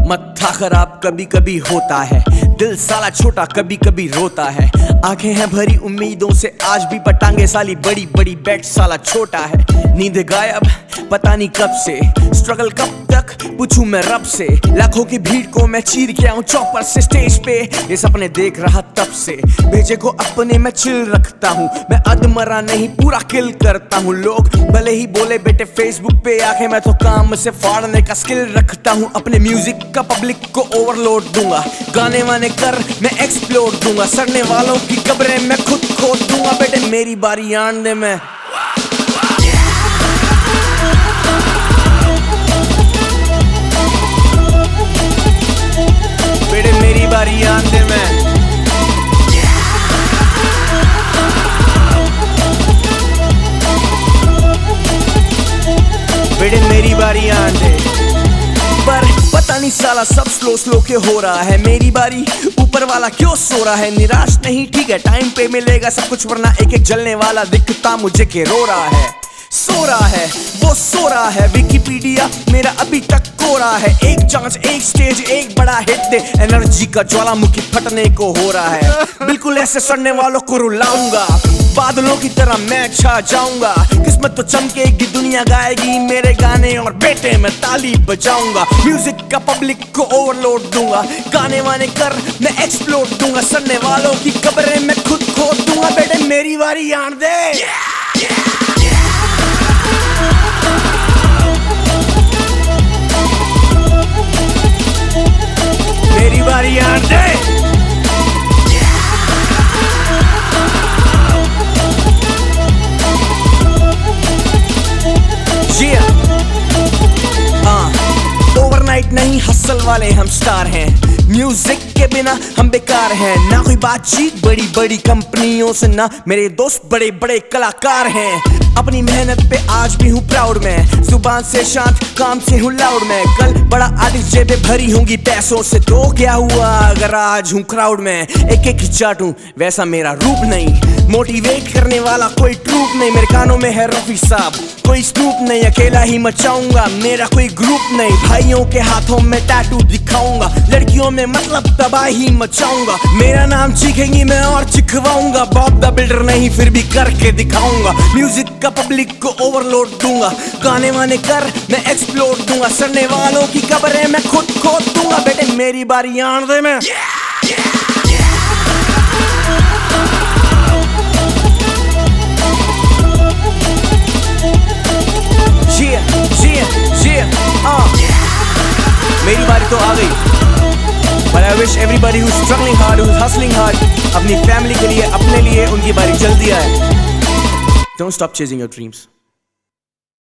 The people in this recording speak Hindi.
मत्था खराब कभी कभी होता है, दिल साला छोटा कभी कभी रोता है। आंखें हैं भरी उम्मीदों से आज भी, पटांगे साली बड़ी बड़ी बैट साला छोटा है। नींद गायब पता नहीं कब से, स्ट्रगल कब तक पूछूं मैं रब से। लाखों की भीड़ को मैं चीर के आऊं चौपर से स्टेज पे, ये सपने देख रहा तब से। भेजे को अपने मैं चिल रखता हूँ, मैं अधमरा नहीं पूरा किल करता हूँ। लोग भले ही बोले बेटे फेसबुक पे आके, मैं तो काम से फाड़ने का स्किल रखता हूँ। अपने म्यूजिक का पब्लिक को ओवरलोड दूंगा, गाने वाने कर मैं एक्सप्लोर दूंगा। सड़ने वालों की कब्रें मैं खुद खोद दूंगा, बेटे मेरी बारी आन दे। मैं बेटे मेरी बारी आन दे। मैं बेटे मेरी बारी आन दे। पर पता नहीं साला सब स्लो स्लो के हो रहा है, मेरी बारी ऊपर वाला क्यों सो रहा है। निराश नहीं ठीक है, टाइम पे मिलेगा सब कुछ, वरना एक एक जलने वाला दिखता मुझे के रो रहा है। सो रहा है वो सो रहा है, विकिपीडिया मेरा अभी तक कोरा है। एक चांस एक स्टेज एक बड़ा हिट दे, एनर्जी का ज्वालामुखी फटने को हो रहा है। बिल्कुल ऐसे सड़ने वालों को रुलाऊंगा, बादलों की तरह मैं छा जाऊंगा। किस्मत तो चमकेगी, दुनिया गाएगी मेरे गाने और बेटे मैं ताली बजाऊंगा। म्यूजिक का पब्लिक को ओवरलोड दूंगा, गाने वाने कर मैं एक्सप्लोर दूंगा। सड़ने वालों की कब्रें मैं खुद खोद दूंगा, बेटे मेरी बारी आन दे। मेरी बारी आन दे। ओवरनाइट नहीं हसल वाले हम स्टार हैं, म्यूजिक के बिना हम बेकार हैं। ना कोई बातचीत बड़ी बड़ी कंपनियों से, ना मेरे दोस्त बड़े बड़े कलाकार हैं। अपनी मेहनत पे आज भी हूँ प्राउड में, जुबान से शांत काम से हूँ लाउड में। कल बड़ा आर्टिस्ट जेबें भरी होंगी पैसों से, तो क्या हुआ अगर आज हूँ क्राउड में। एक एक ही चाटूं वैसा मेरा रूप नहीं, मोटिवेट करने वाला कोई ट्रूप नहीं। मेरे कानों में है रफी साहब कोई स्नूप नहीं, अकेला ही मचाऊंगा मेरा कोई ग्रुप नहीं। भाइयों के हाथों में टैटू दिखाऊंगा, लड़कियों में मतलब तबाही मचाऊंगा। मेरा नाम चीखेंगी मैं और चिखवाऊंगा, बॉब द बिल्डर नहीं फिर भी करके दिखाऊंगा। म्यूजिक का पब्लिक को ओवरलोड दूंगा, गाने वाने कर मैं एक्सप्लोर दूंगा। सड़ने वालों की कब्रें मैं खुद खोद दूंगा, बेटे मेरी बारी आन दे। मैं मेरी बारी तो आ गई। But I wish everybody who's struggling hard, who's hustling hard, अपनी फैमिली के लिए, अपने लिए, उनकी बारी जल्दी आए। Don't stop chasing your dreams.